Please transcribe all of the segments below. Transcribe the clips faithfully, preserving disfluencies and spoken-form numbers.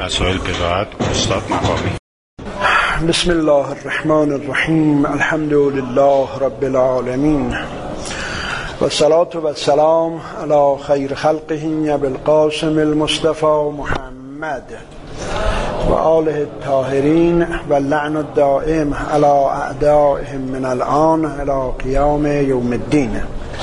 مسائل قرائت استاد مقامی. بسم الله الرحمن الرحیم. الحمد لله رب العالمین و الصلاة و السلام علی خیر خلقه ابی القاسم المصطفى محمد و آله الطاهرین و اللعن الدائم علی اعدائهم من الآن الی قیام یوم الدین.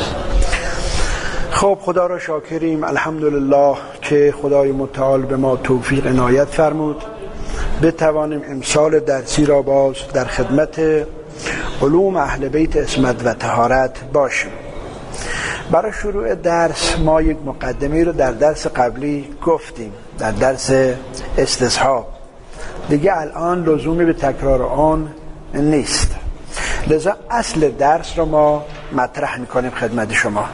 خب خدا را شاکریم، الحمدلله که خدای متعال به ما توفیق عنایت فرمود بتوانیم امسال درسی را باز در خدمت علوم اهل بیت عصمت و طهارت باشیم. برای شروع درس ما یک مقدمه رو در درس قبلی گفتیم، در درس استصحاب. دیگه الان لزومی به تکرار آن نیست، لذا اصل درس رو ما مطرح میکنیم خدمت شما.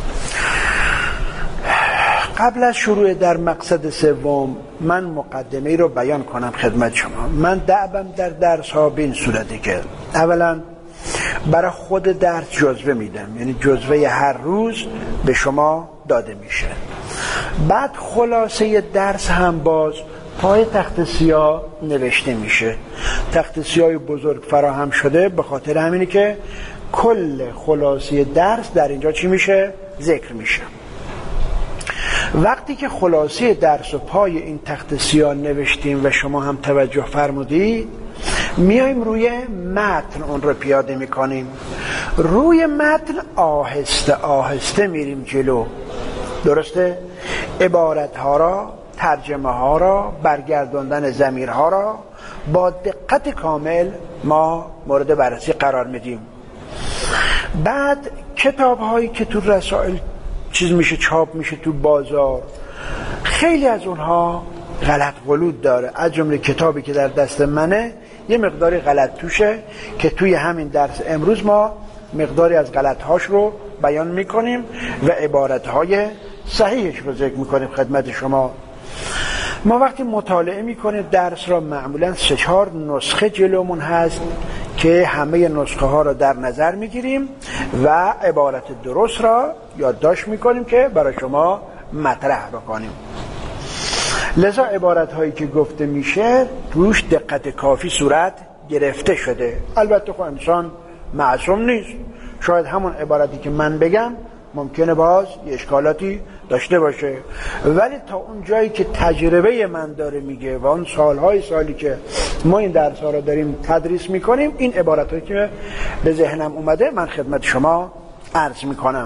قبل از شروع در مقصد سوم من مقدمه رو بیان کنم خدمت شما. من دعوام در درس ها به این صورته که اولا برای خود درس جزوه میدم، یعنی جزوه هر روز به شما داده میشه. بعد خلاصه درس هم باز پای تخت سیاه نوشته میشه. تخت سیاه بزرگ فراهم شده به خاطر همینی که کل خلاصه درس در اینجا چی میشه؟ ذکر میشه. وقتی که خلاصه درس و پای این تخت سیاه نوشتیم و شما هم توجه فرمودید، میایم روی متن اون رو پیاده میکنیم. روی متن آهسته آهسته میریم جلو، درسته؟ عبارت ها را، ترجمه ها را، برگرداندن ضمیرها را با دقت کامل ما مورد بررسی قرار میدیم. بعد کتاب هایی که تو رسائل چیز میشه چاپ میشه تو بازار، خیلی از اونها غلط غلوط داره، از جمله کتابی که در دست منه یه مقداری غلط توشه که توی همین درس امروز ما مقداری از غلط هاش رو بیان میکنیم و عبارت های صحیحش رو ذکر میکنیم خدمت شما. ما وقتی مطالعه میکنیم درس را معمولا سه چهار نسخه جلومون هست که همه نسخه ها را در نظر میگیریم و عبارت درست را یادداشت میکنیم که برای شما مطرح بکنیم. لذا عبارت هایی که گفته میشه روش دقت کافی صورت گرفته شده. البته خب انسان معصوم نیست، شاید همون عبارتی که من بگم ممکنه باز یه اشکالاتی داشته باشه، ولی تا اون جایی که تجربه من داره میگه و اون سالهای سالی که ما این درس ها رو داریم تدریس میکنیم، این عبارت هایی که به ذهنم اومده من خدمت شما عرض میکنم.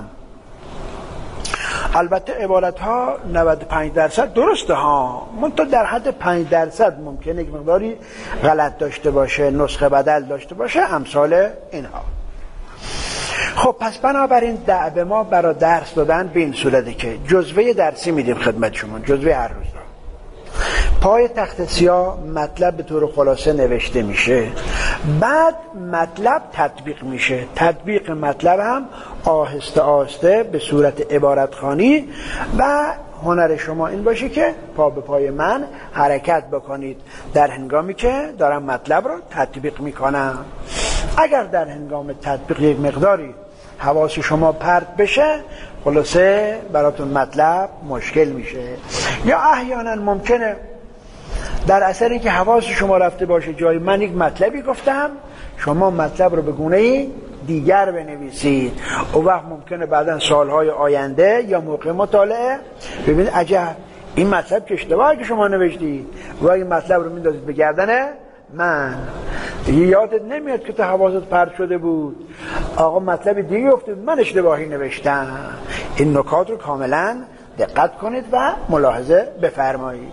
البته عبارت ها نود و پنج درصد درسته ها، منتها در حد پنج درصد ممکنه یک مقداری غلط داشته باشه، نسخه بدل داشته باشه، امثال اینها. خب پس بنابراین دعوه ما برای درس دادن به این صورته که جزوه درسی میدیم خدمت شما، جزوه هر روز را. پای تخت سیاه مطلب به طور خلاصه نوشته میشه، بعد مطلب تطبیق میشه. تطبیق مطلب هم آهسته آهسته به صورت عبارت خوانی و هنر شما این باشه که پا به پای من حرکت بکنید در هنگامی که دارم مطلب رو تطبیق میکنم. اگر در هنگام تطبیق یک مقداری حواس شما پرت بشه، خلاصه براتون مطلب مشکل میشه، یا احیانا ممکنه در اثری که حواس شما رفته باشه جای من یک مطلبی گفتم، شما مطلب رو به گونه‌ای دیگر بنویسید. او وقت ممکنه بعداً سالهای آینده یا موقع مطالعه ببینید عجب این مطلب که اشتباهی که شما نوشتید و این مطلب رو میندازید به گردن من، یادت نمیاد که تو حواست پرت شده بود، آقا مطلب دیگه افتاد من اشتباهی نوشتم. این نکات رو کاملا دقت کنید و ملاحظه بفرمایید.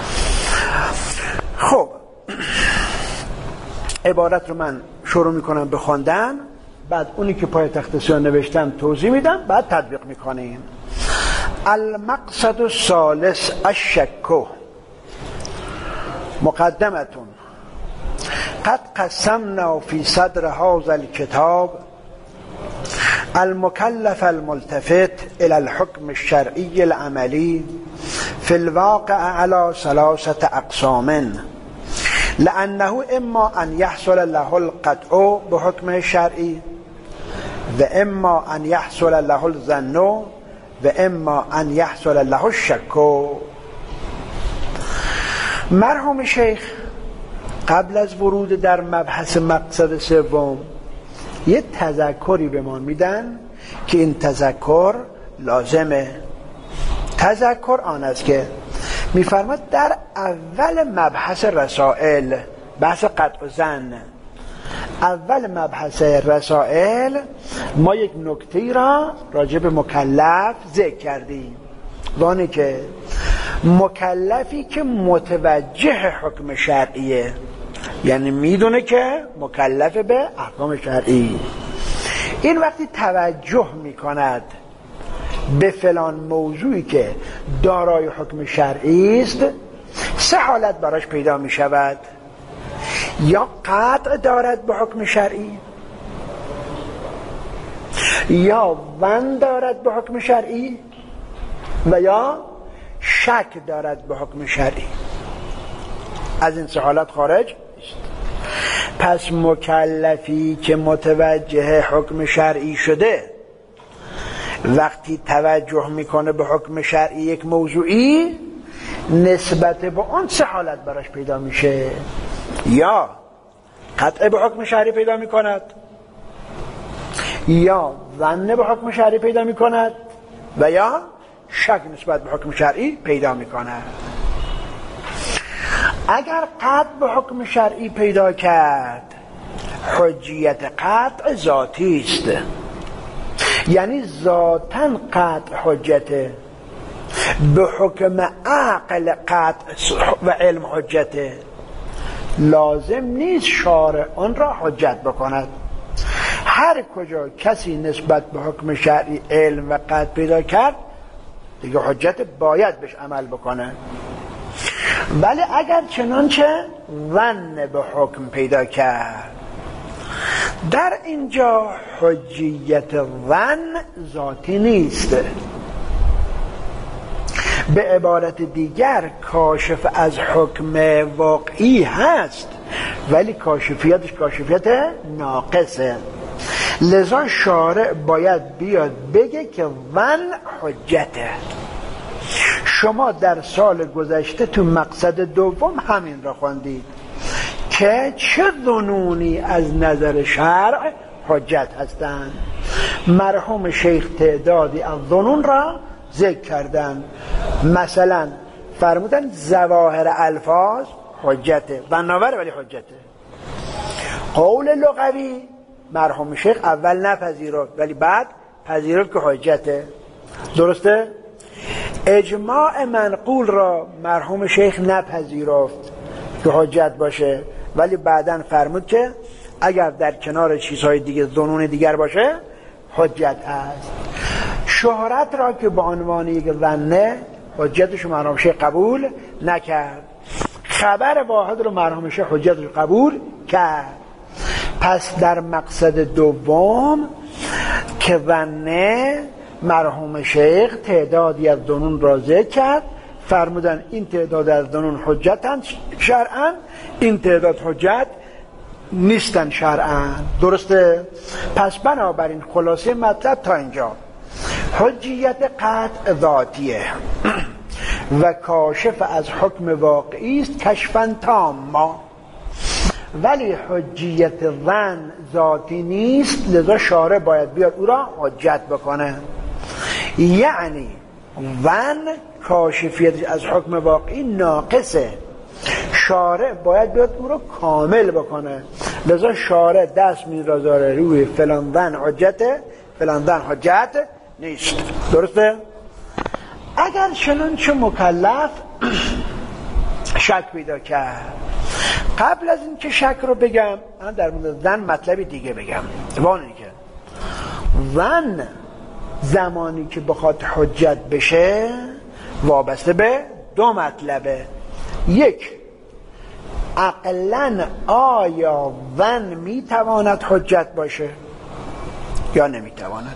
خب عبارت رو من شروع میکنم به خواندن، بعد اونی که پای تخت سیاه نوشتم توضیح میدم، بعد تطبیق میکنیم. المقصد الثالث الشک. مقدمتون. قد قسمنا في صدر هذا الكتاب المكلف الملتفت إلى الحكم الشرعي العملي في الواقع على ثلاثة أقسام، لأنه إما أن يحصل له القطع بحكمه الشرعي، وإما أن يحصل له الظن، وإما أن يحصل له الشك. مرحوم شیخ قبل از ورود در مبحث مقصد سوم یه تذکری به ما میدن که این تذکر لازمه. تذکر آن است که میفرماد در اول مبحث رسائل، بحث قطع ظن، اول مبحث رسائل ما یک نکته را راجع به مکلف ذکر کردیم، وانه که مکلفی که متوجه حکم شرعیه، یعنی میدونه که مکلف به احکام شرعی، این وقتی توجه میکند به فلان موضوعی که دارای حکم شرعی است، سه حالت براش پیدا میشود: یا قطع دارد به حکم شرعی، یا ظن دارد به حکم شرعی، و یا شک دارد به حکم شرعی. از این سه حالت خارج نیست. پس مکلفی که متوجه حکم شرعی شده وقتی توجه میکنه به حکم شرعی یک موضوعی، نسبت به اون سه حالت براش پیدا میشه: یا قطع به حکم شرعی پیدا میکند، یا ظن به حکم شرعی پیدا میکند، و یا شک نسبت به حکم شرعی پیدا میکند. اگر قطع به حکم شرعی پیدا کرد، حجیت قطع ذاتی است، یعنی ذاتاً قطع حجته، به حکم عقل قطع و علم حجته، لازم نیست شارع آن را حجت بکند. هر کجا کسی نسبت به حکم شرعی علم و قطع پیدا کرد دیگه حجت باید بهش عمل بکنه. ولی اگر چنانچه ظن به حکم پیدا کرد، در اینجا حجیت ظن ذاتی نیست، به عبارت دیگر کاشف از حکم واقعی هست، ولی کاشفیتش کاشفیت ناقصه. لذا شارع باید بیاد بگه که ظن حجته. شما در سال گذشته تو مقصد دوم همین را خواندید که چه ظنونی از نظر شرع حجت هستند. مرحوم شیخ تعدادی از ظنون را ذکر کردن، مثلا فرمودن ظواهر الفاظ حجته، بنابر ولی حجته. قول لغوی مرحوم شیخ اول نپذیرفت ولی بعد پذیرفت که حجته، درسته؟ اجماع منقول را مرحوم شیخ نپذیرفت که حجت باشه، ولی بعداً فرمود که اگر در کنار چیزهای دیگه ظنون دیگر باشه حجت است. شهرت را که به عنوان یک ظنه، حجتش مرحوم شیخ قبول نکرد. خبر واحد رو مرحوم شیخ حجتش قبول کرد. پس در مقصد دوم که ظنه، مرحوم شیخ تعدادی از ظنون را ذکر کرد، فرمودن این تعداد از ظنون حجتن شرعاً، این تعداد حجت نیستن شرعاً، درسته؟ پس بنابراین خلاصه مطلب تا اینجا: حجیت قطع ذاتیه و کاشف از حکم واقعی است کشفاً تاما، ولی حجیت ظن ذاتی نیست، لذا شارع باید بیاد او را حجت بکنه. یعنی ظن کاشفیت از حکم واقعی ناقصه، شارع باید بیاد او را کامل بکنه. لذا شارع دست می‌ذاره روی فلان ظن حجته، فلان ظن حجت نیست، درسته؟ اگر چنانچه مکلف شک پیدا کرد، قبل از این که شک رو بگم من در مورد ظن مطلبی دیگه بگم. وانه که ظن زمانی که بخواد حجت بشه وابسته به دو مطلبه: یک، عقلاً آیا ظن میتواند حجت باشه یا نمیتواند.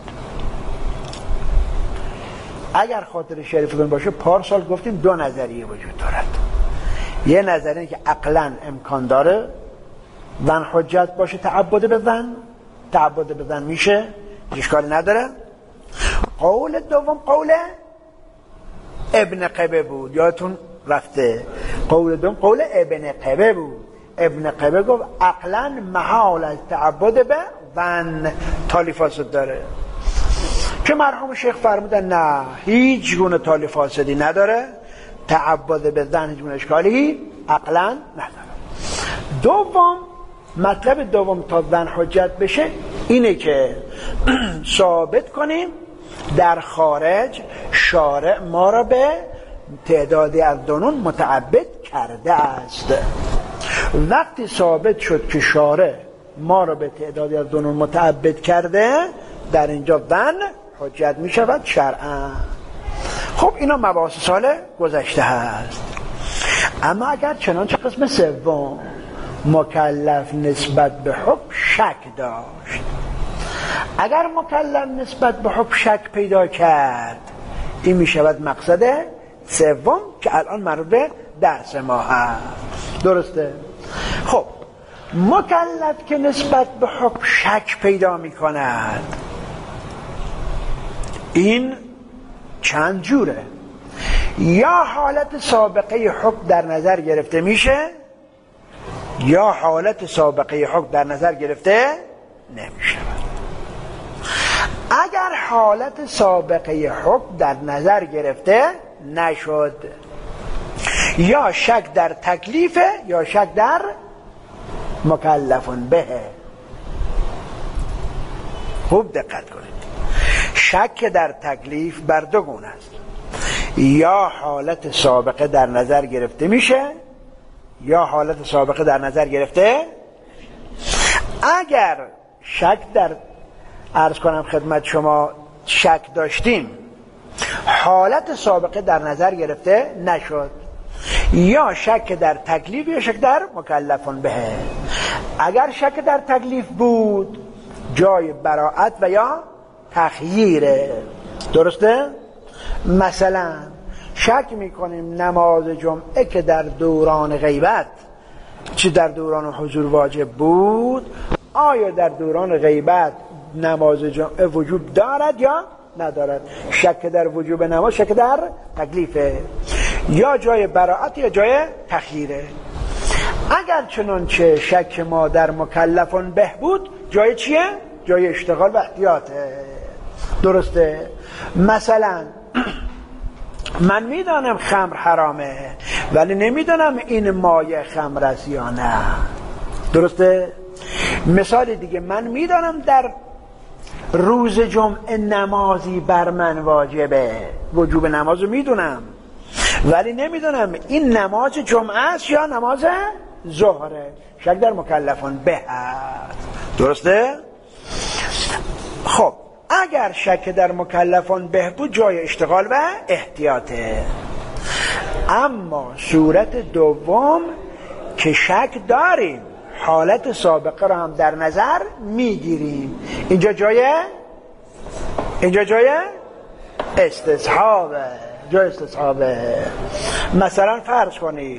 اگر خاطر شریفتون باشه پارسال گفتیم دو نظریه وجود دارد. یه نظریه که عقلاً امکان داره ظن حجت باشه، تعبد به ظن تعبد به ظن میشه، اشکالی نداره. قول دوم قول ابن قبه بود، یادتون رفته. قول دوم قول ابن قبه بود. ابن قبه گفت عقلا محال از تعبد به ظن تالی فاسد داره، که مرحوم شیخ فرمودن نه، هیچ گونه تالی فاسدی نداره، تعبد به ظن هیچ گونه اشکالی عقلا نداره. دوم، مطلب دوم تا ظن حجت بشه اینه که ثابت کنیم در خارج شارع ما را به تعدادی از دونون متعبد کرده است. وقتی ثابت شد که شارع ما را به تعدادی از دونون متعبد کرده، در اینجا ظن حجت می شود شرعا. خب اینا مباحث سال گذشته هست. اما اگر چنانچه قسم سوم مکلف نسبت به حکم شک داشت، اگر مکلف نسبت به حکم شک پیدا کرد، این می شود مقصد سوم که الان مربوط به درس ما هست. درسته؟ خب مکلف که نسبت به حکم شک پیدا می کند، این چند جوره. یا حالت سابقه حکم در نظر گرفته میشه، یا حالت سابقه حکم در نظر گرفته نمیشه. اگر حالت سابقه حکم در نظر گرفته نشد، یا شک در تکلیفه یا شک در مکلفون به. خوب دقت کنید، شک در تکلیف بر دو گونه است. یا حالت سابقه در نظر گرفته میشه، یا حالت سابقه در نظر گرفته. اگر شک در عرض کنم خدمت شما شک داشتیم، حالت سابقه در نظر گرفته نشد، یا شک در تکلیف یا شک در مکلفون به. اگر شک در تکلیف بود، جای براءت و یا تخییره. درسته؟ مثلا شک میکنیم نماز جمعه که در دوران غیبت چه در دوران حضور واجب بود، آیا در دوران غیبت نماز جمعه وجوب دارد یا ندارد؟ شک در وجوب نماز شک در تکلیفه، یا جای براءت یا جای تخییره. اگر چنانچه شک ما در مکلفون به بود، جای چیه؟ جای اشتغال و احتیاطه. درسته؟ مثلا من میدانم خمر حرامه ولی نمیدانم این مایه خمر است یا نه. درسته؟ مثال دیگه، من میدانم در روز جمعه نمازی بر من واجبه، وجوب نماز رو میدونم ولی نمیدونم این نماز جمعه است یا نماز ظهره. شک در مکلفان به هست. درسته؟ خب اگر شک در مکلفان به بود، جای اشتغال و احتیاطه. اما صورت دوم که شک داریم، حالت سابقه رو هم در نظر میگیریم، اینجا جای اینجا جای استصحابه. جای استصحابه. مثلا فرض کنید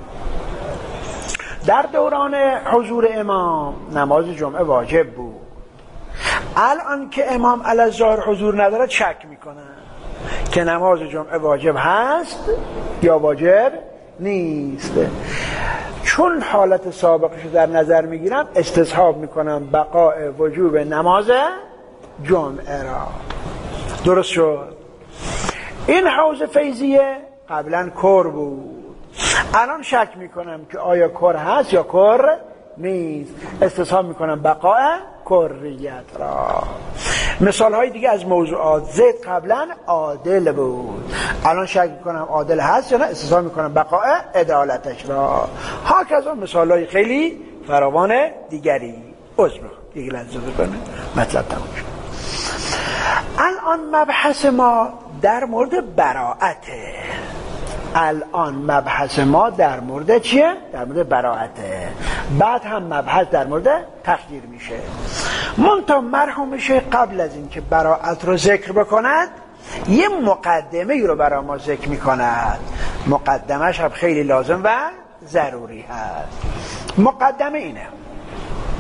در دوران حضور امام نماز جمعه واجب بود، الان که امام علی الظاهر حضور ندارد شک میکنن که نماز جمعه واجب هست یا واجب نیست. چون حالت سابقش در نظر میگیرم، استصحاب میکنم بقاء وجوب نماز جمعه را. درست شد؟ این حوض فیضیه قبلا کر بود، الان شک میکنم که آیا کر هست یا کر نیست، استصحاب میکنم بقاء کریت را. مثال های دیگه از موضوعات، زید قبلا عادل بود، الان شک میکنم عادل هست یا نه، استصحاب میکنم بقاء عدالتش را. هاکذا مثال های خیلی فراوان دیگری. عذر میخوام یک لحظه بکنه مطلب تموم شد. الان مبحث ما در مورد براءته. الان مبحث ما در مورد چیه؟ در مورد براءته. بعد هم مبحث در مورد تخییر میشه. منتها مرحوم شیخ قبل از این که براءت رو ذکر بکند، یه مقدمه ای رو برای ما ذکر میکند. مقدمهش هم خیلی لازم و ضروری هست. مقدمه اینه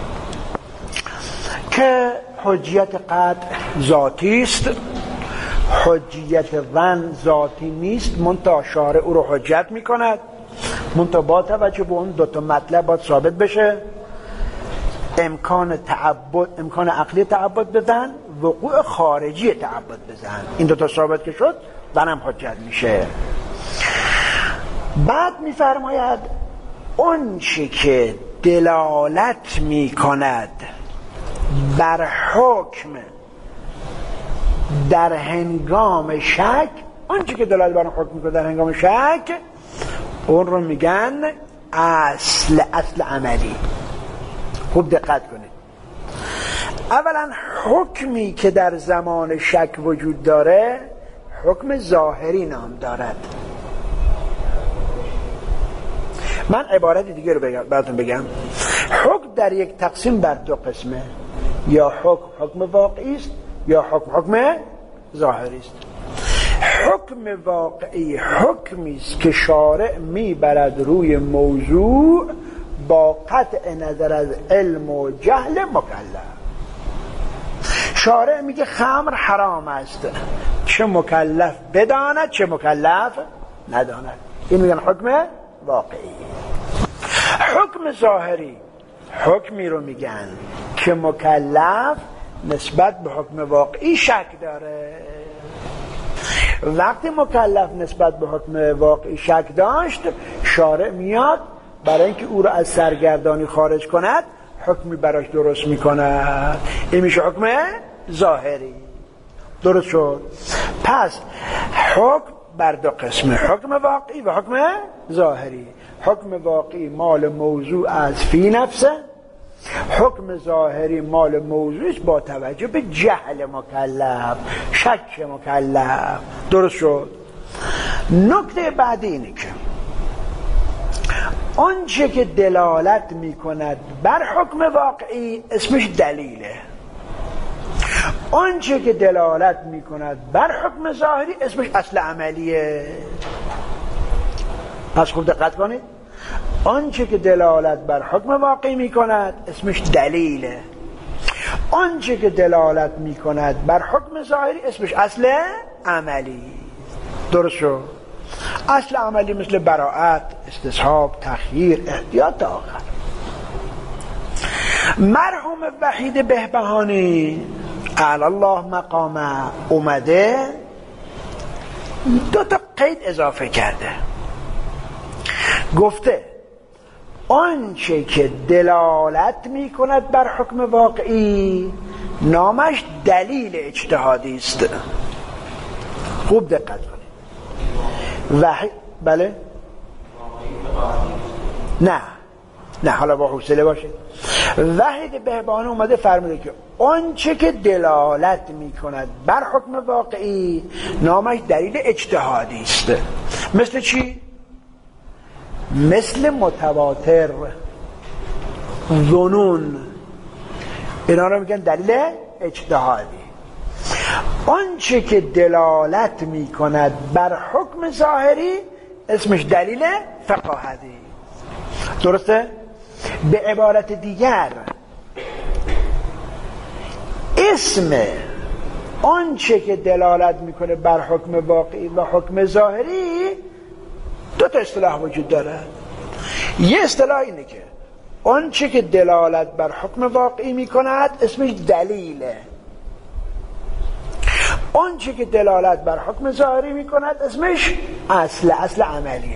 که حجیت قطع ذاتی است، حجیت ظن ذاتی نیست، منتها شارع او رو حجت میکند، منتها با توجه به اون دوتا مطلب باید ثابت بشه امکان تعبد، امکان عقلی تعبد بزن، وقوع خارجی تعبد بزن. این دوتا ثابت که شد زنم حجت میشه. بعد میفرماید اون چی که دلالت میکند بر حکم در هنگام شک، اون چی که دلالت بر حکم میکند در هنگام شک، اون رو میگن اصل اصل عملی. خوب دقت کنید. اولا حکمی که در زمان شک وجود داره حکم ظاهری نام دارد. من عبارت دیگه رو بگم براتون بگم. حکم در یک تقسیم بر دو قسمه، یا حکم حکم واقعی است یا حکم حکم ظاهری است. حکم واقعی حکمی است که شارع میبرد روی موضوع با قطع نظر از علم و جهل مکلف. شارع میگه خمر حرام است، چه مکلف بداند چه مکلف نداند. این میگن حکم واقعی. حکم ظاهری حکمی رو میگن که مکلف نسبت به حکم واقعی شک داره. وقتی مکلف نسبت به حکم واقعی شک داشت، شارع میاد برای اینکه او را از سرگردانی خارج کند حکمی براش درست میکند. این میشه حکم ظاهری. درست شد؟ پس حکم بر دو قسمه، حکم واقعی و حکم ظاهری. حکم واقعی مال موضوع از فی نفسه، حکم ظاهری مال موضوعش با توجه به جهل مکلف، شک مکلف. درست شد؟ نکته بعدی اینه که آنچه که دلالت میکند بر حکم واقعی اسمش دلیله، آنچه که دلالت میکند بر حکم ظاهری اسمش اصل عملیه. پس خوب دقت کنید. آنچه که دلالت بر حکم واقعی میکند اسمش دلیله، آنچه که دلالت میکند بر حکم ظاهری اسمش اصل عملی. درست شد؟ اصل عملی مثل براءت، استصحاب، تخییر، احتیاط تا آخر. مرحوم وحید بهبهانی اعلی الله مقامه اومده دو تا قید اضافه کرده. گفته آنچه که دلالت می کند بر حکم واقعی نامش دلیل اجتهادی است. خوب دقت کنید. وحید بله نه نه حالا با حوصله باشه. وحید بهبهانی اومده فرموده که آنچه که دلالت می کند بر حکم واقعی نامش دلیل اجتهادی است. مثل چی؟ مثل متواتر، ظنون، اینا رو میگن دلیل اجتهادی. آنچه که دلالت می کند بر حکم ظاهری اسمش دلیل فقاهتی. درسته؟ به عبارت دیگر اسم آنچه که دلالت میکنه بر حکم واقعی و حکم ظاهری دو تا اصطلاح وجود داره. یه اصطلاح اینه که آنچه که دلالت بر حکم واقعی میکند اسمش دلیله، آنچه که دلالت بر حکم ظاهری میکند اسمش اصل اصل عملیه.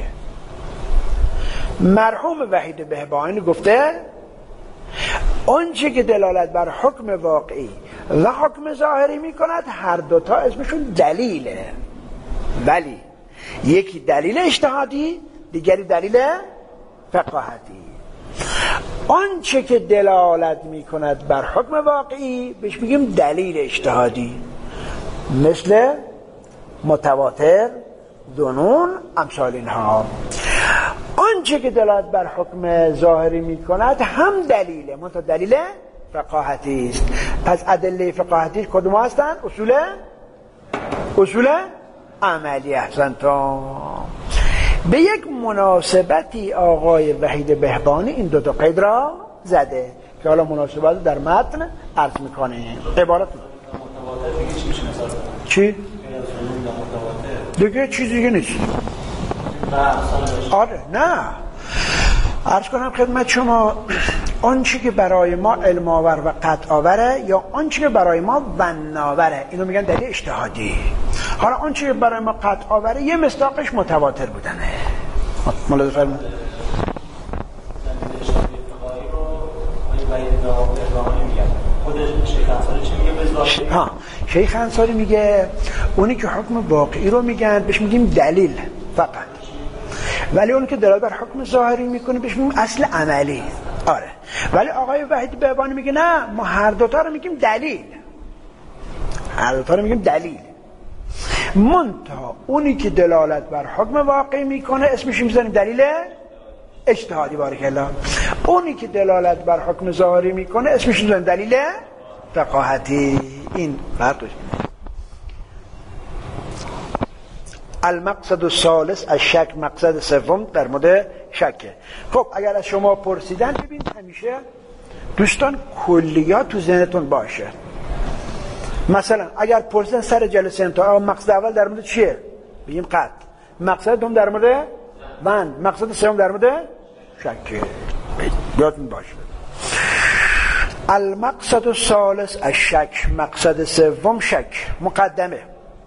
مرحوم وحید بهبهانی گفته آنچه که دلالت بر حکم واقعی و حکم ظاهری میکند هر دوتا اسمشون دلیله، ولی یکی دلیل اجتهادی دیگری دلیل فقاهتی. آنچه که دلالت میکند بر حکم واقعی بهش میگیم دلیل اجتهادی، مثل متواتر، ظنون، امثال اینها. آنچه که دلالت بر حکم ظاهری میکند هم دلیله، منتها دلیل فقاهتی است. پس ادله فقاهتی کدوم هستن؟ اصول اصول عملی. احسنتم. به یک مناسبتی آقای وحید بهبهانی این دو تا قید را زده که حالا مناسبت در متن عرض میکنه. عبارت چی؟ دیگه چیزی دیگه نیست. آره نه عرض کنم خدمت شما آنچه که برای ما علم آور و قطع آوره یا آنچه که برای ما ظن آوره اینو میگن دلیل اجتهادی. حالا آنچه که برای ما قطع آوره یه مصداقش متواتر بودنه. ملاحظه فرمایید. ها شیخ انصاری میگه اونی که حکم واقعی رو میگن بهش میگیم دلیل فقط، ولی اون که دلالت بر حکم ظاهری میکنه بهش میگیم اصل عملی. آره ولی آقای وحید بهبانی میگه نه ما هر دوتا رو میگیم دلیل، هر دوتا رو میگیم دلیل. منتها اونی که دلالت بر حکم واقعی میکنه اسمش میذاریم دلیل اجتهادی. بارک الله. اونی که دلالت بر حکم ظاهری میکنه اسمش میذاریم دلیل فقاهتی. این فرقش. المقصد الثالث الشک، مقصد سوم در مورد شکه. خب اگر از شما پرسیدن ببین همیشه دوستان کلیات تو ذهنتون باشه. مثلا اگر پرسیدن سر جلسه امتحان مقصد اول در مورد چیه بگیم قطع، مقصد دوم در مورد ظن، مقصد سوم در مورد شکه. یادتون باشه. المقصد الثالث الشک، مقصد سوم شک. مقدمه.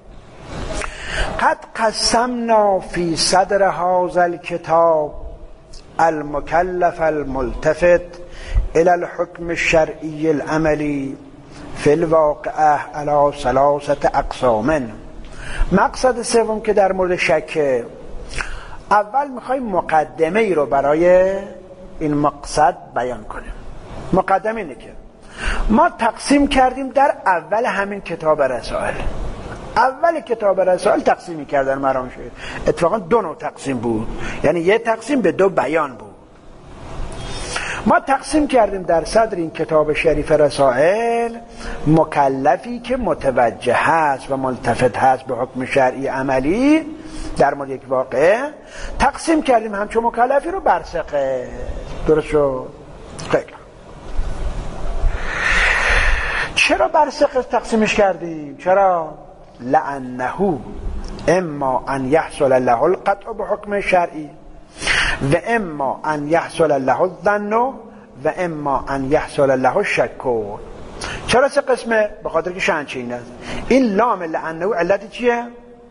قد قسمنا فی صدر هذا الكتاب المكلف الملتفت الى الحكم الشرعي العملي فی الواقعه علی ثلاثه اقسام. مقصد سوم که در مورد شک، اول میخوایم مقدمه ای رو برای این مقصد بیان کنیم. مقدمه اینه که ما تقسیم کردیم در اول همین کتاب رسائل. اول کتاب رسائل تقسیمی کردن مرام شد. اتفاقا دو نوع تقسیم بود، یعنی یه تقسیم به دو بیان بود. ما تقسیم کردیم در صدر این کتاب شریف رسائل مکلفی که متوجه هست و ملتفت هست به حکم شرعی عملی در مورد یک واقعه، تقسیم کردیم همچون مکلفی رو برسقه. درست شد؟ خیلی. چرا برسقه تقسیمش کردیم؟ چرا؟ لأنه اما ان يحصل له القطع بحكم شرعي و اما ان يحصل له الظن و اما ان يحصل له الشك. چرا سه قسمه؟ به خاطر که شنچین است. این لام لأنه علت چیه؟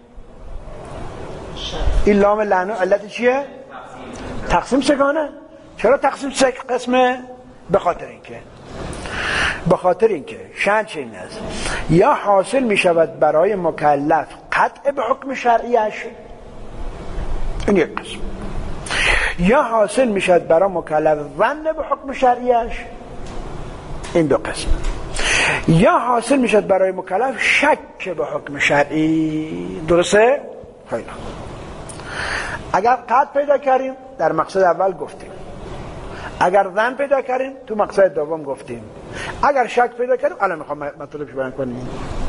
این لام لأنه علت چیه؟ تقسیم سگانه. چرا تقسیم سه قسمه؟ به خاطر اینکه به خاطر اینکه شنچین است. یا حاصل می شود برای مکلف قطع به حکم شرعیش، این یک قسم. یا حاصل می شود برای مکلف ظن به حکم شرعیش، این دو قسم. یا حاصل می شود برای مکلف شک به حکم شرعی. درسته؟ خیلی. اگر قطع پیدا کردیم در مقصد اول گفتیم، اگر ظن پیدا کردیم تو مقصد دوم گفتیم، اگر شک پیدا کردیم الان میخوام مطلبش بیان کنیم.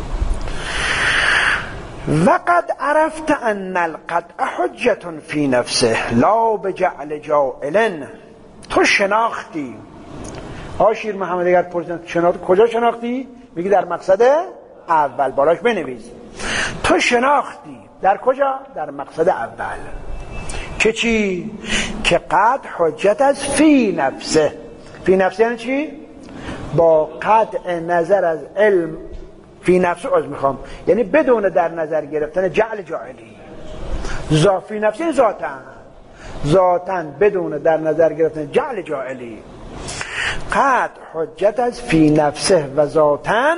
وقد عرفت ان القطع حجة فی نفسه لا بجعل جائل. تو شناختی. آشیر محمد اگر پرسیدن شناختی کجا شناختی؟ میگی در مقصد اول، بالاش بنویس. تو شناختی در کجا؟ در مقصد اول. که چی؟ که قطع حجت از فی نفسه. فی نفسه یعنی چی؟ با قطع نظر از علم فی نفسه از میخوام، یعنی بدون در نظر گرفتن جعل جاعلی. ذا فی نفسه ذاتن، ذاتن بدون در نظر گرفتن جعل جاعلی. قطع حجت از فی نفسه و ذاتن،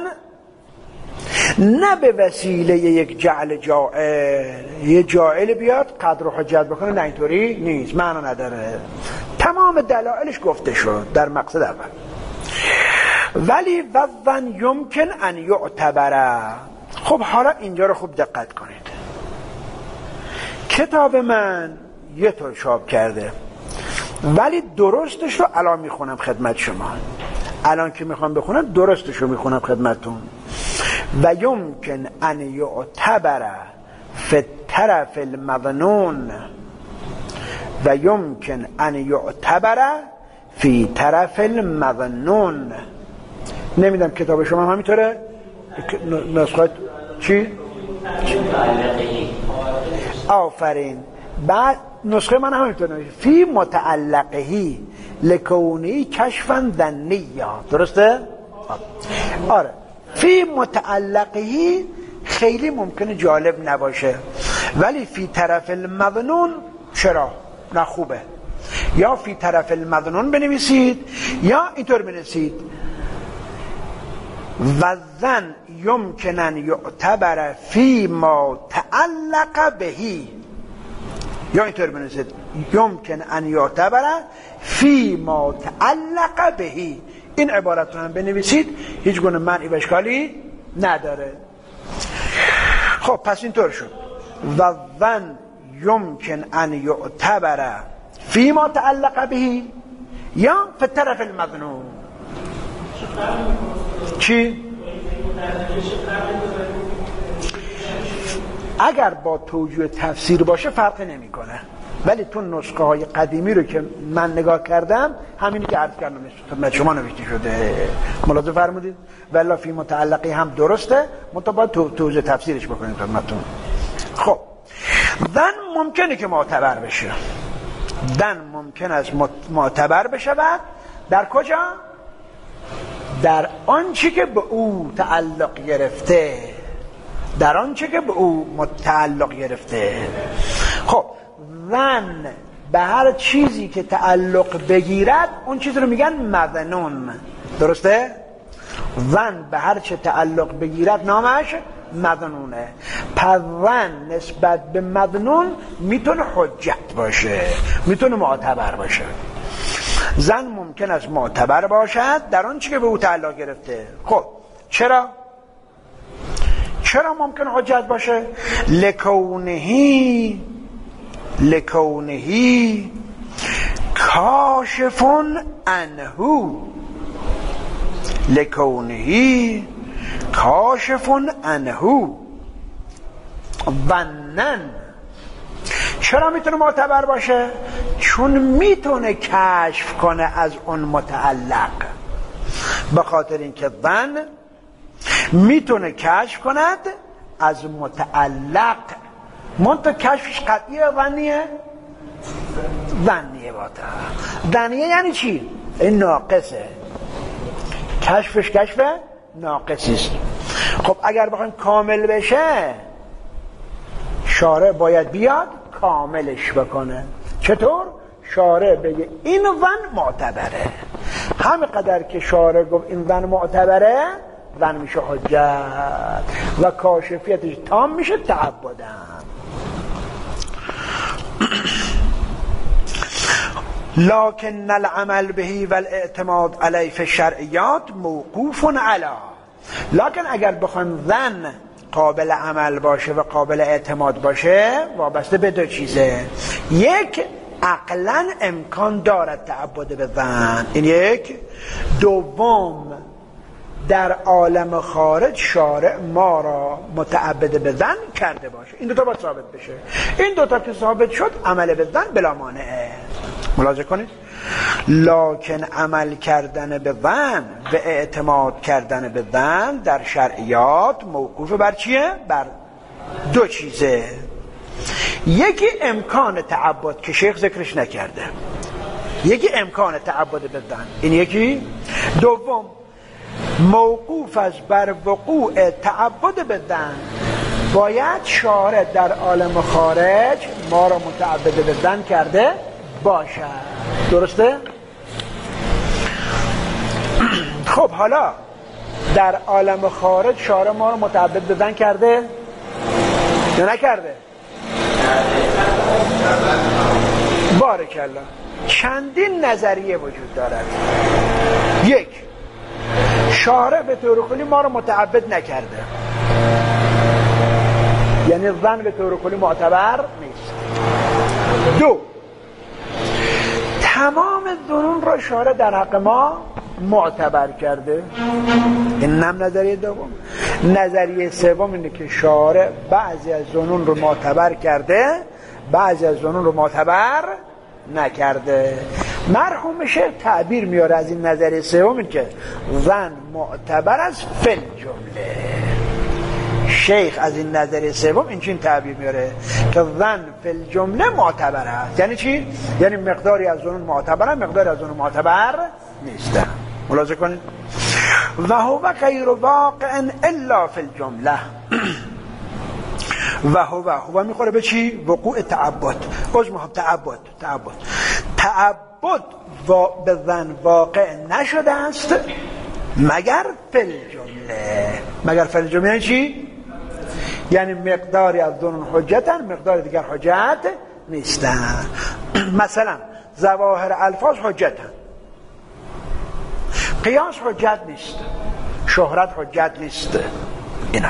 نه به وسیله یک جعل جاعل. یه جاعل بیاد قدر و حجت بکنه، نه اینطوری نیست، معنا نداره. تمام دلایلش گفته شد در مقصد اول. ولی وظن یمکن ان یعتبره. خب حالا اینجا رو خوب دقت کنید. کتاب من یه طور چاپ کرده، ولی درستش رو الان میخونم خدمت شما. الان که میخوام بخونم درستش رو میخونم خدمتون. و یمکن ان یعتبر فی الطرف المظنون و یمکن ان یعتبر فی طرف المظنون. نمیدونم کتاب شما همینطوره؟ نسخه چی؟ آفرین. بعد نسخه من همینطور نمیشه فی متعلقهی لکونی کشفا ظنیا. درسته؟ آره فی متعلقهی خیلی ممکنه جالب نباشه، ولی فی طرف المظنون چرا؟ نه خوبه. یا فی طرف المظنون بنویسید یا اینطور بنویسید و ظن یمکن ان یعتبر فی ما تعلق بهی، یا اینطور بنویسید یمکن ان یعتبر فی ما تعلق بهی. این عبارت رو هم بنویسید، هیچ گونه منعی و اشکالی نداره. خب پس اینطور شد و ظن یمکن ان یعتبر فی ما تعلق بهی یا فی طرف المظنون. چی؟ اگر با توجیه تفسیر باشه فرق نمیکنه، ولی تو نسخه های قدیمی رو که من نگاه کردم همینی که عرض کردم خدمت شما نوشته شده، ملاحظه فرمودید؟ ولی فی متعلقی هم درسته، مطابق تو توجیه تفسیرش بکنید خدمتتون. خب دن ممکنه که معتبر بشه، دن ممکن است معتبر بشود در کجا؟ در آنچه که به او تعلق گرفته، در آنچه که به او تعلق گرفته. خب ظن به هر چیزی که تعلق بگیرد اون چیز رو میگن مظنون. درسته؟ ظن به هر چه تعلق بگیرد نامش مظنونه. پس ظن نسبت به مظنون میتونه حجت باشه، میتونه معتبر باشه. ظن ممکن است معتبر باشد در آنچه که به او تعلق گرفته. خب چرا؟ چرا ممکن حجت باشه؟ لکونهی لکونهی کاشفون انهو، لکونهی کاشفون انهو ظنن. چرا میتونه معتبر باشه؟ چون میتونه کشف کنه از اون متعلق. به خاطر اینکه ظن میتونه کشف کند از متعلق. منتها کشفش قطعیه ظنیه؟ ظنیه باتا. ظنیه یعنی چی؟ این ناقصه، کشفش کشف ناقصی است. خب اگر بخوایم کامل بشه شارع باید بیاد کاملش بکنه. چطور؟ شارع بگه این ظن معتبره، همه قدر که شارع گفت این ظن معتبره ظن میشه حجت و کاشفیتش تام میشه تعبدن. لکن العمل بهی و الاعتماد علیه فی الشرعیات موقوف علی. لکن اگر بخوایم ظن قابل عمل باشه و قابل اعتماد باشه وابسته به دو چیزه. یک، عقلا امکان دارد تعبد به ظن، این یک. دوم، در عالم خارج شارع ما را متعبد به ظن کرده باشه. این دوتا باید ثابت بشه. این دوتا که ثابت شد عمل به ظن بلا مانعه. ملاحظه کنید. لکن عمل کردن به ظن و اعتماد کردن به ظن در شرعیات موقوف بر چیه؟ بر دو چیزه. یکی امکان تعبد که شیخ ذکرش نکرده، یکی امکان تعبد به ظن، این یکی. دوم، موقوف از بر وقوع تعبد به ظن، باید شارع در عالم خارج ما را متعبد به ظن کرده باشد. درسته؟ خب حالا در عالم خارج شارع ما را متعبد به ظن کرده یا نکرده؟ بارک الله. چندین نظریه وجود دارد. یک، شارع به طور کلی ما را متعبد نکرده، یعنی ظن به طور کلی معتبر نیست. دو، تمام ظنون را شارع در حق ما معتبر کرده. این هم نظریه دوم. نظریه سوم اینه که شارع بعضی از ظنون رو معتبر کرده، بعضی از ظنون رو معتبر نکرده. مرحوم شیخ تعبیر میاره از این نظریه سوم این که ظن معتبر از فل جمله، شیخ از این نظریه سوم اینچین تعبیر میاره که ظن فی الجمله معتبر است. یعنی چی؟ یعنی مقداری از اون معتبر، مقداری از اون معتبر نیست. ملاحظه کنید. و هو غیر واقع الا فی الجمله. و هو هو میخوره به چی؟ وقوع تعبد. اجمع تعبد تعبد تعبد و به ظن واقع نشده است مگر فی الجمله. مگر فی الجمله یعنی چی؟ یعنی مقداری از دون حجتن، مقدار دیگر حجت نیستن. مثلا ظواهر الفاظ حجتن، قیاس حجت نیست، شهرت حجت نیست. اینا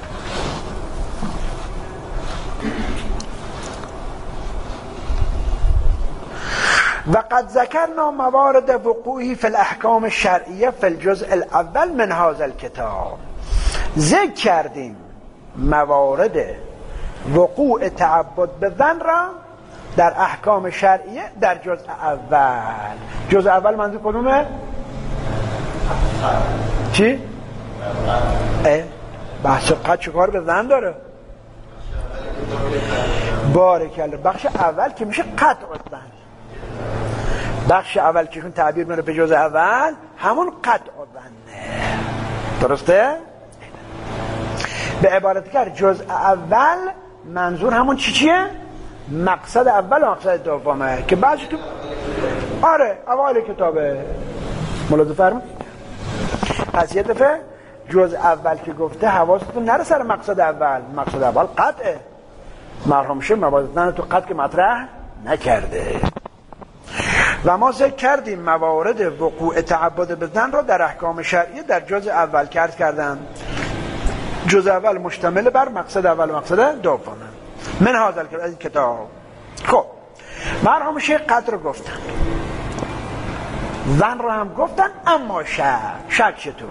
و قد ذکرنا موارد وقوعی فی الاحکام الشرعیه فی الجزء الاول من هذا الكتاب. ذکر کردیم موارد وقوع تعبد به ظن را در احکام شرعیه در جزء اول. جزء اول منظور کدومه؟ چی؟ بحث قد چه کار به ظن داره؟ بارکالله. بخش اول که میشه قطع الظن. بخش اول که چون تعبیر میره به جزء اول همون قطع الظنه. درسته؟ به عبارت کر جزء اول منظور همون چی چیه؟ مقصد اول و مقصد دومه که بعضی تو آره اوایل کتابه. ملاحظه فرمایید. پس یه دفعه جزء اول که گفته حواستون نره سر مقصد اول. مقصد اول قطعه. مرحوم شه موازنه تو قطع که مطرح نکرده. و ما ذکر کردیم موارد وقوع تعبد به ظن را در احکام شرعیه در جزء اول کرد کردم. جزء اول مشتمل بر مقصد اول و مقصد دومه من هذا الکتاب. خب مرحوم شیخ قدر رو گفتن، ظن رو هم گفتن، اما شک شک چطور؟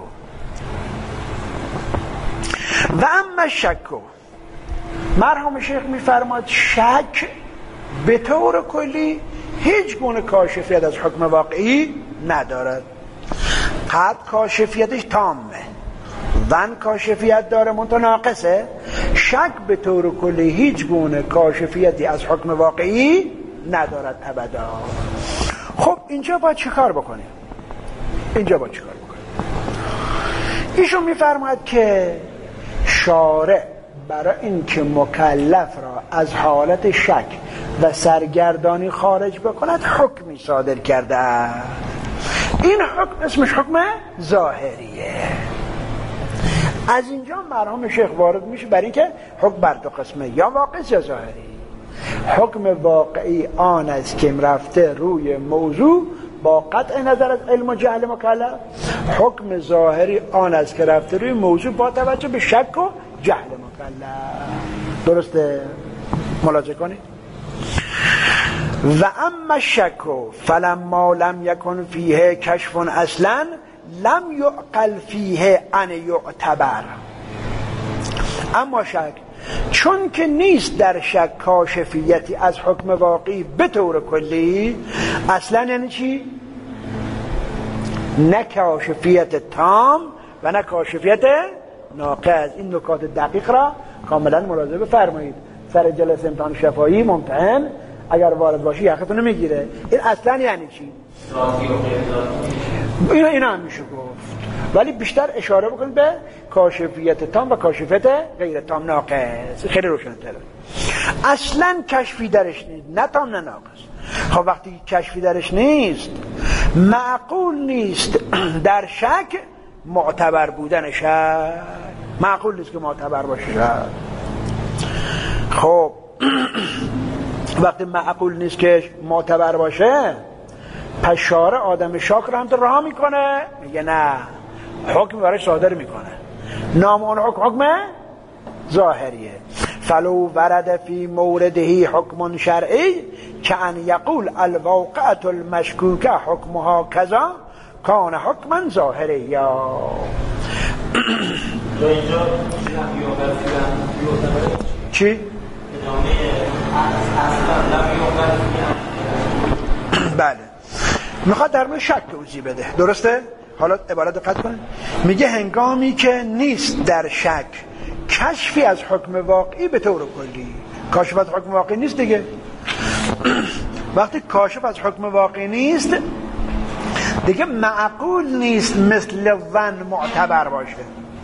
و اما شکو مرحوم شیخ میفرماد شک به طور کلی هیچ گونه کاشفیت از حکم واقعی ندارد. قد کاشفیتش تامه، ظن کاشفیت داره منتها ناقصه. شک به طور کلی هیچ گونه کاشفیتی از حکم واقعی ندارد ابدا. خب اینجا باید چی کار بکنیم؟ اینجا باید چی کار بکنیم؟ ایشون میفرماید که شارع برای اینکه مکلف را از حالت شک و سرگردانی خارج بکند حکمی صادر کرده. این حکم اسمش حکم ظاهریه. از اینجا مرحوم شیخ وارد میشه برای اینکه حکم بر دو قسمه، یا واقعی یا ظاهری. حکم واقعی آن است که رفته روی موضوع با قطع نظر از علم و جهل مکلف. حکم ظاهری آن است که رفته روی موضوع با توجه به شک و جهل مکلف. درسته؟ ملاحظه کنید. و اما شک فلما لم یکن فیه کشف اصلا لم یعقل فیه ان یعتبر. اما شک چون که نیست در شک کاشفیتی از حکم واقعی به طور کلی، اصلا یعنی چی؟ نه کاشفیت تام و نه کاشفیت ناقص. این نکات دقیق را کاملا ملاحظه بفرمایید. سر جلسه امتحان شفاهی ممتحن اگر وارد باشی یقتون میگیره. این اصلا یعنی چی؟ اینا اینا هم میشه گفت، ولی بیشتر اشاره بکنید به کاشفیت تام و کاشفیت غیر تام ناقص. خیلی روشن‌تره. اصلا کشفی درش نیست، نه تام نه ناقص. خب وقتی کشفی درش نیست، معقول نیست در شک معتبر بودن شک. معقول نیست که معتبر باشه شک. خب وقتی معقول نیست که معتبر باشه، پس شارع آدم شاک رو هم تو رها میکنه، میگه نه، حکم برای صادر میکنه. نام اون حکم حکم ظاهریه. فلو ورد فی مورده حکم شرعی که ان یقول الواقعة المشکوکه حکمها کذا کان حکما ظاهری. یا چی؟ بله، میخواد در مورد شک توضیح بده. درسته؟ حالا عبارت دقت کنید. میگه هنگامی که نیست در شک کشفی از حکم واقعی به طور کلی. کاشف از حکم واقعی نیست دیگه. وقتی کاشف از حکم واقعی نیست دیگه معقول نیست مثل ظن معتبر باشه،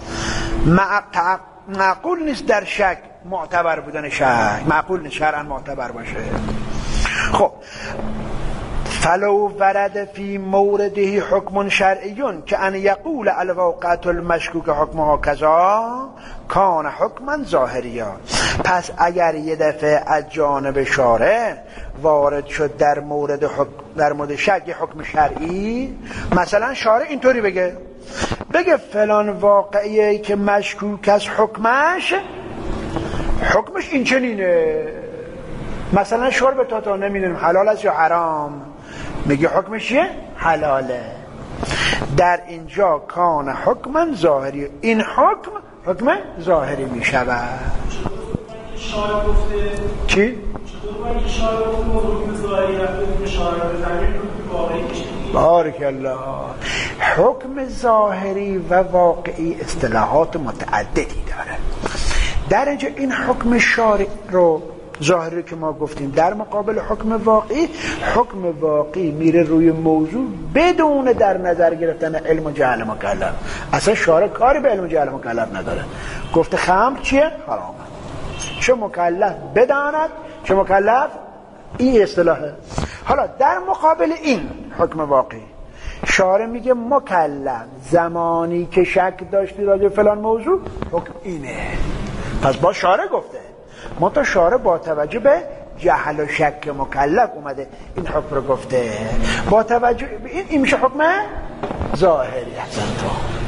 معقول نیست در شک معتبر بودن شک، معقول نیست شرعا معتبر باشه. خب فلو ورد فی مورده حکم شرعیون که ان یقول الواقعة المشکوک حکمها کذا کان حکما ظاهریا. پس اگر یه دفعه از جانب شارع وارد شد در مورد حکم، در مورد شک حکم شرعی، مثلا شارع اینطوری بگه بگه فلان واقعیه که مشکوک از حکمش، حکمش این چنینه، مثلا شرب تاتا نمیدونیم حلال است یا حرام، میگه حکمش چیه؟ حلاله. در اینجا کان حکما ظاهری، این حکم حکم ظاهری میشود. شارع گفته چی؟ چطور باید شارع گفته حکم ظاهری حکم شارع بزنید حکم واقعی کشید؟ بارک الله. حکم ظاهری و واقعی اصطلاحات متعددی داره. در اینجا این حکم شارع رو ظاهری که ما گفتیم در مقابل حکم واقعی، حکم واقعی میره روی موضوع بدون در نظر گرفتن علم و جهل مکلف. اصلا شارع کاری به علم و جهل مکلف نداره. گفته خمر چیه؟ حرامه. چه مکلف بداند چه مکلف، این اصطلاحه. حالا در مقابل این حکم واقعی شارع میگه مکلف زمانی که شک داشتی راجع فلان موضوع حکم اینه. پس با شارع گفته، منتها شارع با توجه به جهل و شک مکلف اومده این حکم رو گفته. با توجه به این این میشه حکم ظاهری. احسن تو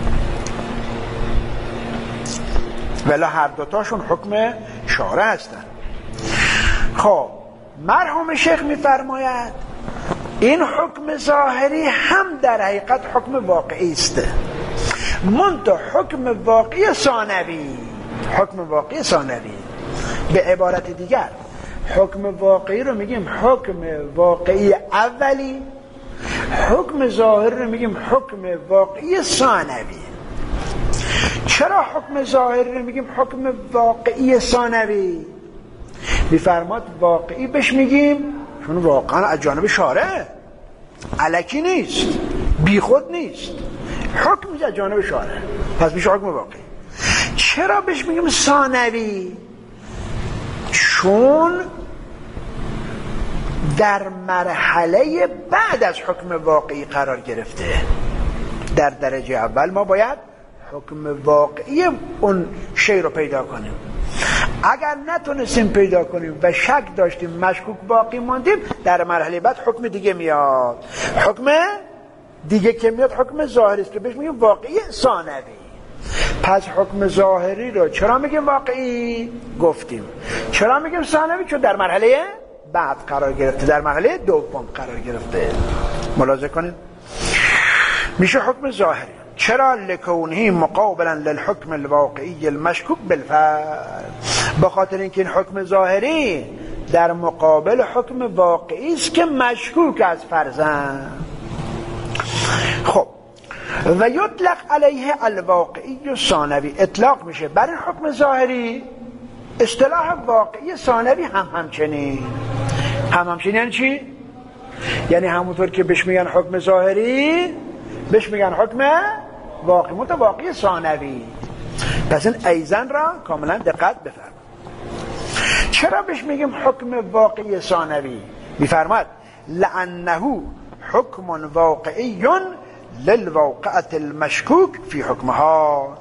ولی هر دوتاشون حکم شارع هستن. خب مرحوم شیخ میفرماید این حکم ظاهری هم در حقیقت حکم واقعی است، منتها حکم واقعی ثانوی. حکم واقعی ثانوی به عبارت دیگر حکم واقعی رو میگیم حکم واقعی اولی، حکم ظاهری رو میگیم حکم واقعی ثانوی. چرا حکم ظاهری رو میگیم حکم واقعی ثانوی؟ میفرماد واقعی بهش میگیم چون واقعا از جانب شارع، الکی نیست، بی خود نیست، حکم میشه از جانب شارع، پس میشه حکم واقعی. چرا بهش میگیم ثانوی؟ چون در مرحله بعد از حکم واقعی قرار گرفته. در درجه اول ما باید حکم واقعی اون شی رو پیدا کنیم. اگر نتونستیم پیدا کنیم و شک داشتیم مشکوک باقی ماندیم، در مرحله بعد حکم دیگه میاد. حکم دیگه که میاد حکم ظاهری است که بهش میگیم واقعی ثانوی. پس حکم ظاهری رو چرا میگیم واقعی؟ گفتیم. چرا میگیم ثانوی؟ چون در مرحله بعد قرار گرفته، در مرحله دوم قرار گرفته. ملاحظه کنید میشه حکم ظاهری. چرا؟ لکونه مقابلا للحکم الواقعی المشکوک بالفعل، به خاطر اینکه این حکم ظاهری در مقابل حکم واقعی است که مشکوک از فرزن. خب و یطلق علیه الواقعی و ثانوی، اطلاق میشه بر این حکم ظاهری اصطلاح واقعی ثانوی هم همچنین. هم همچنین یعنی چی؟ یعنی همونطور که بهش میگن حکم ظاهری بهش میگن حکم واقعی، متواقعی ثانوی. پس این ایزن را کاملا دقت بفرمایید. چرا بهش میگیم حکم واقعی ثانوی؟ میفرماد لانه حکم واقعی للواقعة المشکوک فی حکمها.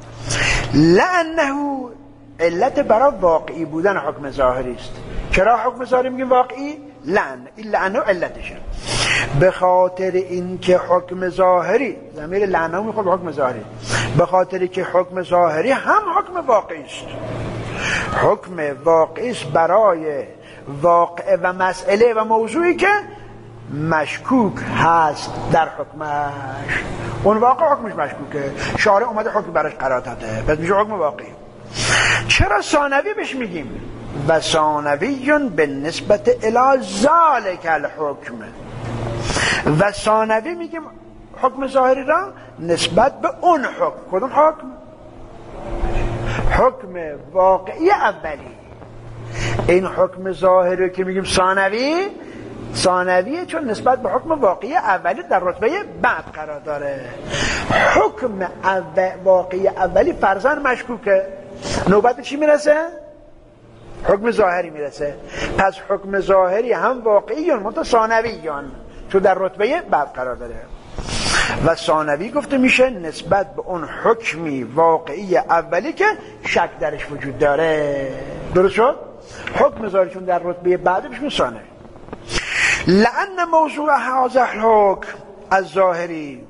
لانه علت برای واقعی بودن حکم ظاهری است. چرا حکم ظاهری میگیم واقعی؟ لان لانه علتشه، به خاطر اینکه حکم ظاهری، ضمیر لانه میخواد به حکم ظاهری، به خاطر که حکم ظاهری هم حکم واقعی است. حکم واقعی است برای واقع و مسئله و موضوعی که مشکوک هست در حکمش. اون واقع حکمش مشکوکه، شارع اومده حکم براش قرار داده، پس میشه حکم واقعی. چرا ثانوی بهش میگیم؟ و ثانوی بالنسبت الی ذالک الحکم، و ثانوی میگیم حکم ظاهری را نسبت به اون حکم. کدوم حکم؟ حکم واقعی اولی. این حکم ظاهری که میگیم ثانوی، ثانویه چون نسبت به حکم واقعی اولی در رتبه بعد قرار داره. حکم اول واقعی اولی فرضاً مشکوکه، نوبت چی میرسه؟ حکم ظاهری میرسه. پس حکم ظاهری هم واقعیون منتها ثانویون چون در رتبه بعد قرار داره. و ثانوی گفته میشه نسبت به اون حکمی واقعی اولی که شک درش وجود داره. درست شد؟ حکم ظاهری چون در رتبه بعد میشه ثانوی. لأن موضوع هذا الحکم الظاهری،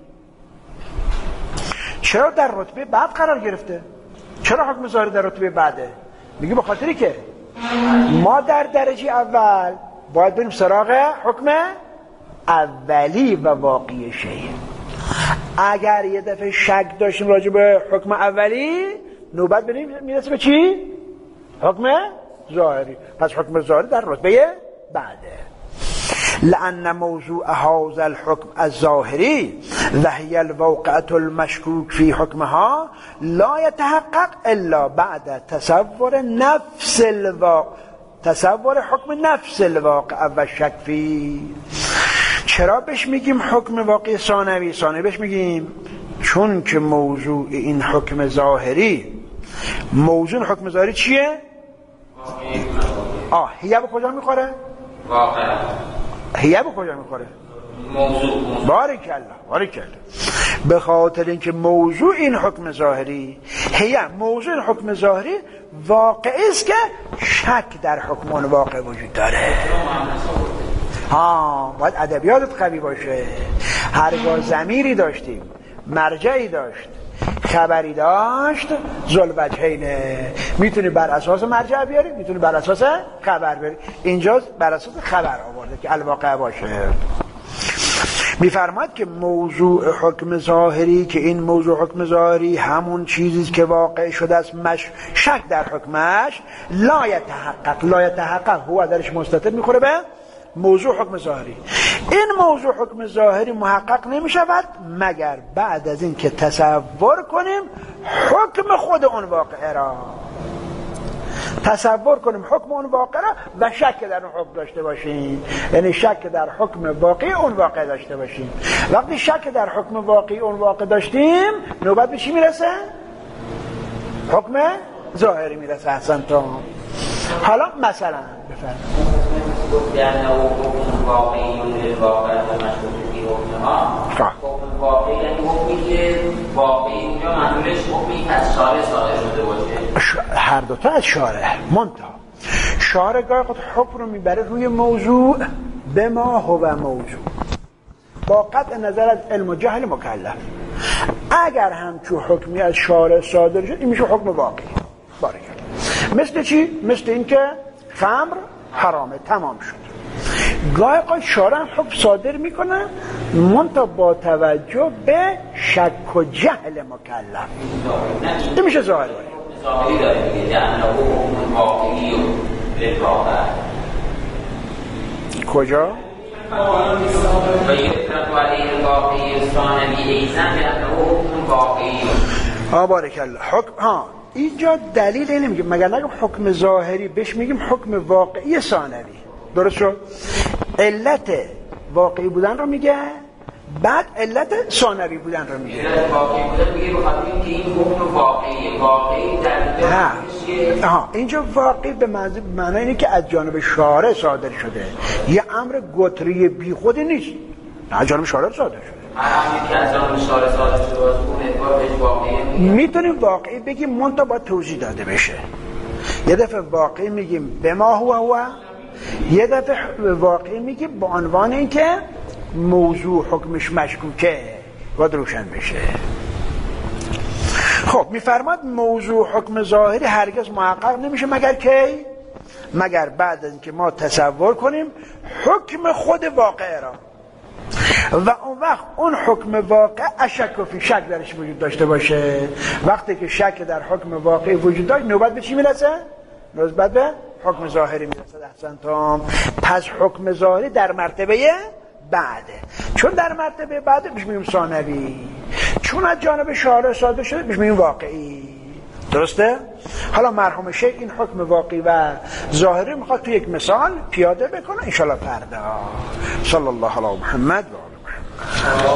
چرا در رتبه بعد قرار گرفته؟ چرا حکم ظاهری در رتبه بعده؟ میگه به خاطری که ما در درجه اول باید بریم سراغ حکم اولی و واقعی شیء. اگر یه دفعه شک داشتیم راجع به حکم اولی، نوبت بریم میرسه به چی؟ حکم ظاهری. پس حکم ظاهری در رتبه بعده. لأن موضوع هذا الحكم الظاهري وهي الواقعة المشكوك في حكمها لا يتحقق إلا بعد تصور نفس الواقع تصور حكم نفس الواقع و شک فيه. چرا بهش میگیم حکم واقعی ثانوی؟ ثانوی بهش میگیم چون که موضوع این حکم ظاهری، موضوع حکم ظاهری چیه؟ آه هیه به کجا میخوره؟ واقع. هیه به کجا میخوره؟ موضوع. باریکالله باریکالله. به خاطر اینکه موضوع این حکم ظاهری، هیه موضوع این حکم ظاهری واقعی است که شک در حکم اون واقع وجود داره. ها باید ادبیاتت قوی باشه. هرگاه ضمیری داشتیم، مرجعی داشت، خبری داشت، ذوالوجهینه، میتونی بر اساس مرجع بیاری، میتونی بر اساس خبر بیاری. اینجا بر اساس خبر آورده که الواقع باشه. میفرماد که موضوع حکم ظاهری، که این موضوع حکم ظاهری همون چیزی که واقع شده است، مش شک در حکمش لا یتحقق، لا یتحقق هو درش مستتر میخوره به موضوع حکم ظاهری. این موضوع حکم ظاهری محقق نمی شود مگر بعد از این که تصور کنیم حکم خود اون واقعه را، تصور کنیم حکم اون واقعه را و شک در اون حکم داشته باشیم. یعنی شک در حکم واقعی اون واقع داشته باشیم. وقتی شک در حکم واقعی اون واقع داشتیم، نوبت به چی میرسه؟ حکم ظاهری میرسه. احسنتم. حالا مثلا بفرمایید یعنی حکم واقعی واقع مشهور فی حکمها. حکم واقعی یعنی حکمی که واقعی اینجا منظورش حکمی که از شارع صادر شده باشه. هر دوتا از شارع. منتها شارع گاهی خود حکم رو میبره روی موضوع به ما هو موضوع با قطع نظر از علم و جهل مکلف. اگر همچون حکمی از شارع صادر شد این میشه حکم واقعی. باریکالله. مثل چی؟ مثل اینکه خمر حرامه، تمام شد. گاهی قای شارع هم حکم صادر میکنه منتها با توجه به شک و جهل مکلف. این میشه ظاهری. ظاهری داره میگه جهنه حکم واقعی و للواقع. کجا؟ و یفرق علیه واقعی ثانوی ایزن جهنه حکم واقعی. ها باریکالله. حکم ها اینجا دلیل اینه میگه مگر نگم حکم ظاهری، بهش میگیم حکم واقعی ثانوی. درست شد؟ علت واقعی بودن رو میگه، بعد علت ثانوی بودن رو میگه. علت واقعی بودن میگه بخاطر اینکه این حکم واقعی واقعی در نه ها اینجا واقعی به معنی اینه که از جانب شارع صادر شده، یه امر گتری بی خودی نیست، نه از جانب شارع صادر شده. هر که از جانب شارع صادر شده باشه اون اعتبارش واقعی میتونیم واقعی بگیم منتها باید توضیح داده بشه. یه دفعه واقعی میگیم به ما هو هو، یه دفعه واقعی میگیم با عنوان اینکه موضوع حکمش مشکوکه باید روشن بشه. خب میفرماد موضوع حکم ظاهری هرگز محقق نمیشه مگر کی؟ مگر بعد از اینکه ما تصور کنیم حکم خود واقع را و اون وقت اون حکم واقع اشک و فی شک درش وجود داشته باشه. وقتی که شک در حکم واقع وجود داشت نوبت به چی میرسه؟ نوبت به حکم ظاهری میرسه. احسنتم. پس حکم ظاهری در مرتبه بعده. چون در مرتبه بعده بهش میگیم ثانوی، چون از جانب شارع صادر شده بهش میگیم واقعی. درسته؟ حالا مرحوم شیخ این حکم واقعی و ظاهری میخواد تو یک مثال پیاده بکنه انشالله فردا. صلی الله علی محمد و آل محمد.